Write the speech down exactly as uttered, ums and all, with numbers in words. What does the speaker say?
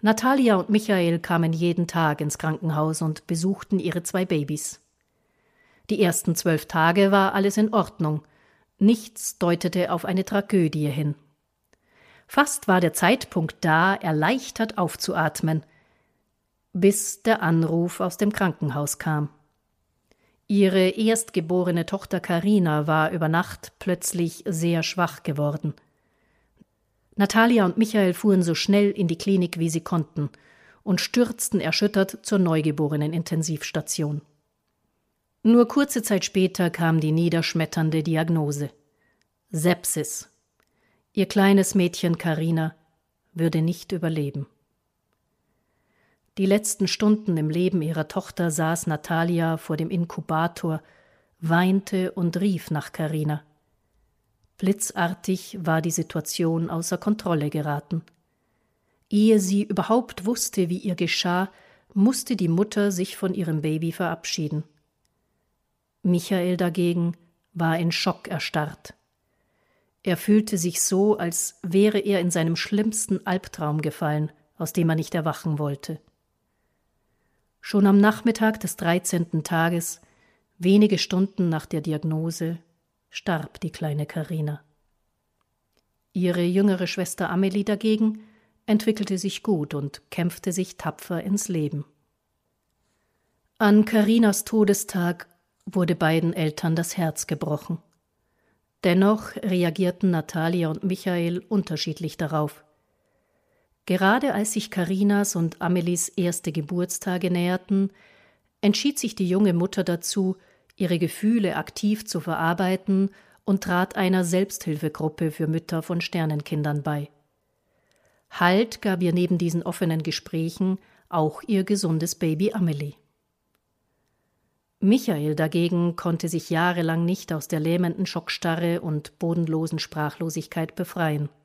Natalia und Michael kamen jeden Tag ins Krankenhaus und besuchten ihre zwei Babys. Die ersten zwölf Tage war alles in Ordnung. Nichts deutete auf eine Tragödie hin. Fast war der Zeitpunkt da, erleichtert aufzuatmen, bis der Anruf aus dem Krankenhaus kam. Ihre erstgeborene Tochter Carina war über Nacht plötzlich sehr schwach geworden. Natalia und Michael fuhren so schnell in die Klinik, wie sie konnten, und stürzten erschüttert zur Neugeborenen-Intensivstation. Nur kurze Zeit später kam die niederschmetternde Diagnose: Sepsis. Ihr kleines Mädchen Carina würde nicht überleben. Die letzten Stunden im Leben ihrer Tochter saß Natalia vor dem Inkubator, weinte und rief nach Carina. Blitzartig war die Situation außer Kontrolle geraten. Ehe sie überhaupt wusste, wie ihr geschah, musste die Mutter sich von ihrem Baby verabschieden. Michael dagegen war in Schock erstarrt. Er fühlte sich so, als wäre er in seinem schlimmsten Albtraum gefallen, aus dem er nicht erwachen wollte. Schon am Nachmittag des dreizehnten Tages, wenige Stunden nach der Diagnose, starb die kleine Carina. Ihre jüngere Schwester Amelie dagegen entwickelte sich gut und kämpfte sich tapfer ins Leben. An Carinas Todestag wurde beiden Eltern das Herz gebrochen. Dennoch reagierten Natalia und Michael unterschiedlich darauf. Gerade als sich Carinas und Amelies erste Geburtstage näherten, entschied sich die junge Mutter dazu, ihre Gefühle aktiv zu verarbeiten und trat einer Selbsthilfegruppe für Mütter von Sternenkindern bei. Halt gab ihr neben diesen offenen Gesprächen auch ihr gesundes Baby Amelie. Michael dagegen konnte sich jahrelang nicht aus der lähmenden Schockstarre und bodenlosen Sprachlosigkeit befreien.